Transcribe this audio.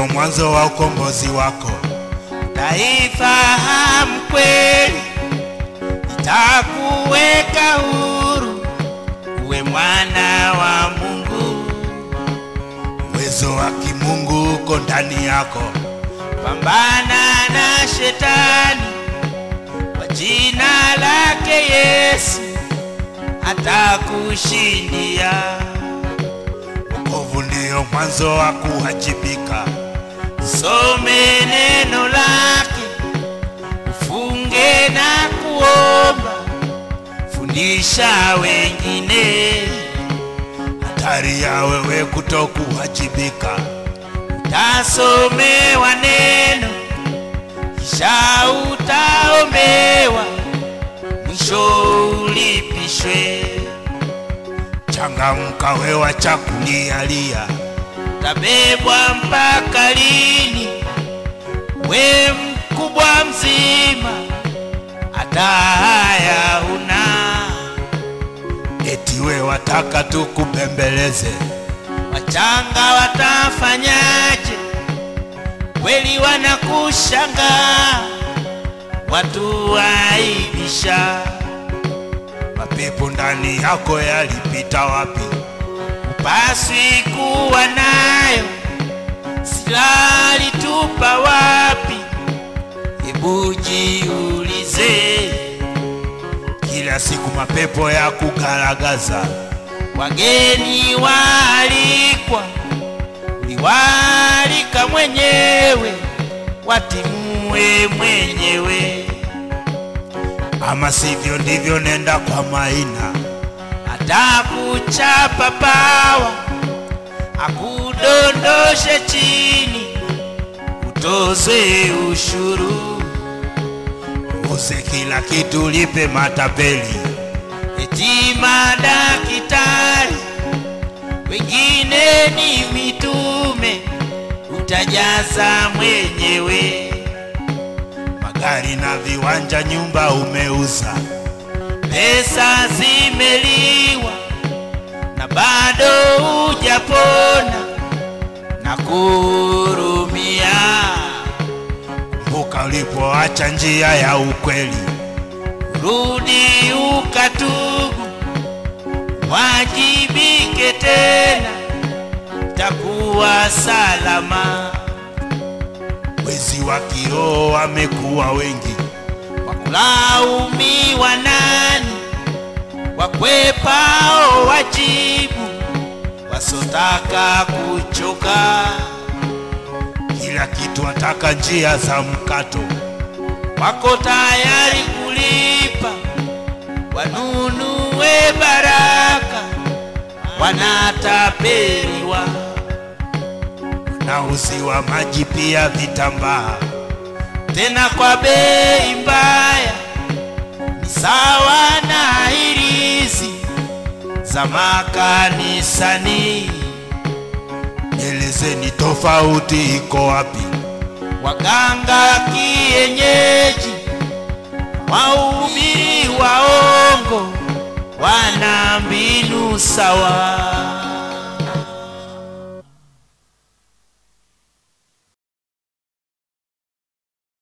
mwanzo wa ukombozi wako. Utaifahamu kweli, itakuweka huru, uwe mwana wa Mungu. Uwezo wa kimungu uko ndani yako. Pambana na shetani kwa jina lake Yesu, atakushindia. Wokovu ndio mwanzo wa kuwajibika. Some neno lake, ufunge na kuomba, fundisha wengine. Hatari ya wewe kutokuwajibika. Utasomewa neno, kisha utaombewa, mwisho ulipishwe. Changamka wewe, acha kulialia. Utabebwa mpaka lini? We mkubwa mzima, hata haya huna. Eti we wataka tukubembeleze. Wachanga watafanyaje? Kweli wanakushangaa, watu waibisha. Mapepo ndani yako yalipita wapi? Upaswi kuwa nayo, silaha alitupa wapi? Hebu jiulize. Kila siku mapepo ya kugaragaza. Wageni waalikwa, uliwaalika mwenyewe, watimue mwenyewe. Ama sivyo ndivyo nenda kwa Maina. Atakuchapa pawa, akudondoshe chini, utozwe ushuru. Uze kila kitu, lipe matapeli. Eti madaktari, wengine ni mitume, utajaza mwenyewe. Magari na viwanja, nyumba umeuza. Pesa zimeliwa na bado hujapona, na kurumia. Kumbuka ulipoacha njia ya ukweli. Rudi ukatubu, wajibike tena, takuwa salama. Wezi wa kiroho wamekuwa wengi. Wakulaumiwa nani? Wakwepao wajibu, wasotaka kuchoka. Kila kitu wataka njia za mkato. Wako tayari kulipa, wanunue baraka, wanatapeliwa. Wanauziwa maji pia vitambaa, tena kwa bei mbaya, ni sawa na hirizi za makanisani. Elezeni tofauti iko wapi? Waganga kienyeji, wahubiri waongo, wana mbinu sawa.